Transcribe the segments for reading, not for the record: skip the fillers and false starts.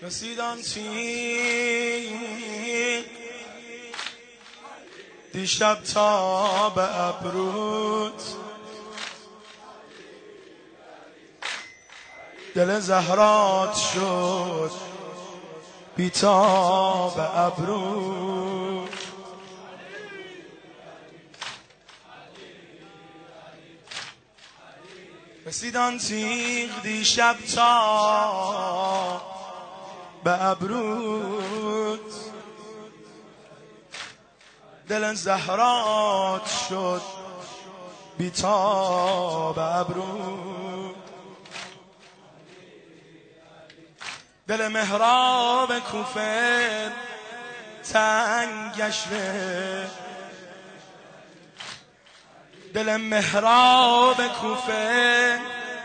رسیدم تیغ دیشب تا به ابروت، دل زهرات شد بی تا به ابروت. رسیدم تیغ دیشب تا به ابروت، دل زهرات شد بی تا به ابروت. دل محراب کوفه تنگش ره، دل محراب کوفه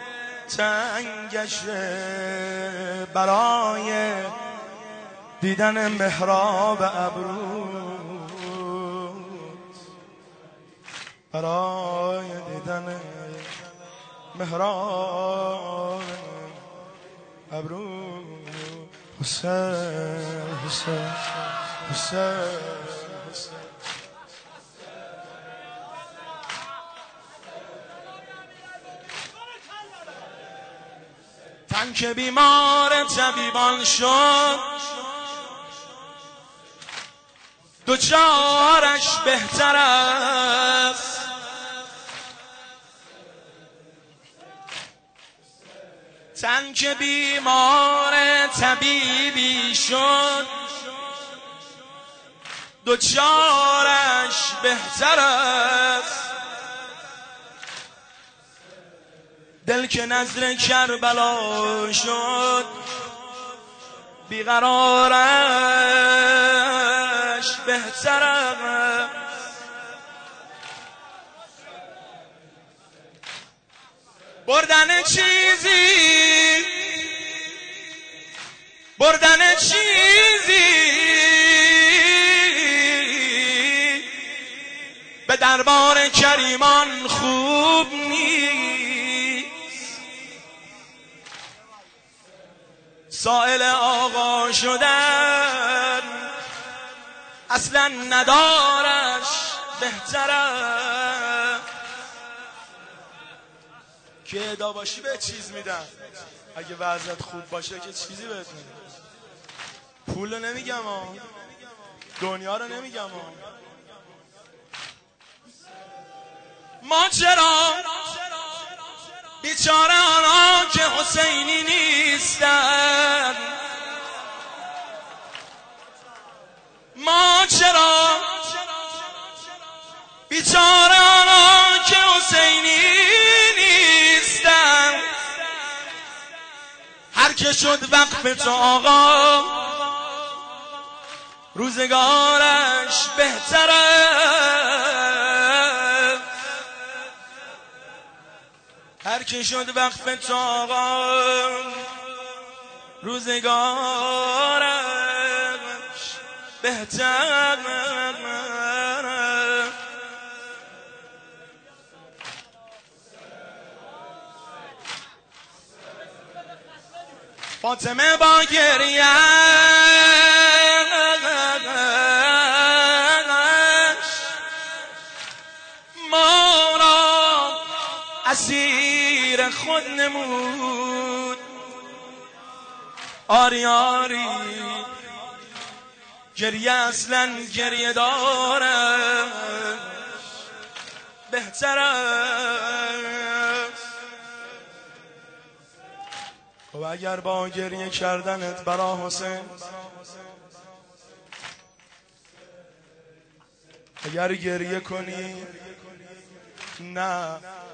تنگش ره، برای دیدن محراب ابروت، برای دیدن محراب ابروت. حسین حسین حسین تن که بیمار طبیبان شد، دوچارش بهتر است. تن که بیمار طبیبی شد، دوچارش بهتر است. دل که نظر کربلا شد، بیقرارش بهتر است. بردن چیزی به دربار کریمان خوب نیست. سائل آقا شدن اصلا ندارش بهتره. که ادا باشی به چیز میدن، اگه وضعت خوب باشه که چیزی بهت میدن. پول رو نمیگم ها، دنیا رو نمیگم ها. ما چرا بیچاره آنها که حسینی نیستن، ما چرا بیچاره آنها که حسینی نیستن. هر که شد وقف تو آقا، روزگارش بهتره. هر که شد وقف تو آقا، روزگارش بهتره. فاطمه با گریه‌اش ما را اسیر خود نمود. آری آری گریه اصلا گریه دارش بهتر است. و اگر با گریه کردنت برا حسین، اگر گریه کنی نه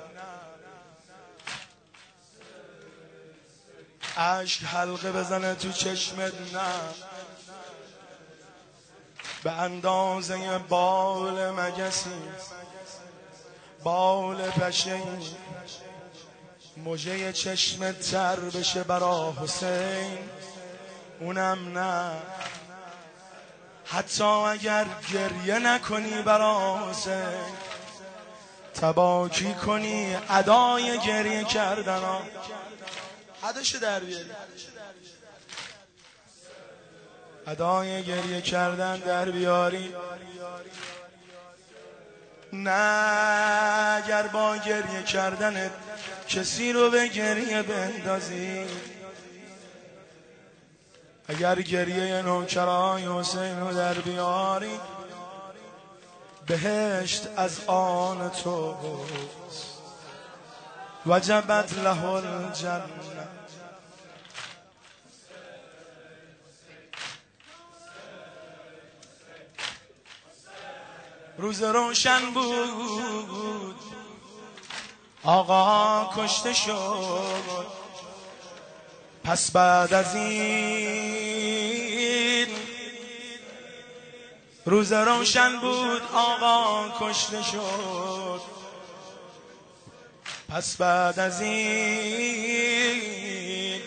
اشک حلقه بزنه تو چشمت، نه به اندازه بال مگسی، بال پشه‌ای، موجه چشمت تر بشه برا حسین، اونم نه. حتی اگر گریه نکنی برا حسین، تباکی کنی ادای گریه کردن ها، اداشو در بیاری. ادای گریه کردن در بیاری، نه اگر با گریه کردنت کسی رو به گریه بندازی، اگر گریه نوکرای حسین رو در بیاری، بهشت از آن توست وجبت له الجنه. روز روشن بود آقا کشته شد، پس بعد از این روز روشن بود آقا کشته شد، پس بعد از این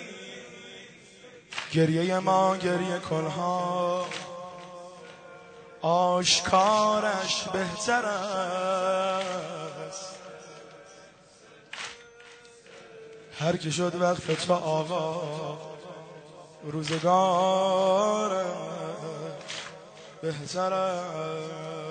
گریه ما گریه کنها آشکارش بهتر است. هر که شد وقت تو آقا روزگارش بهتر است.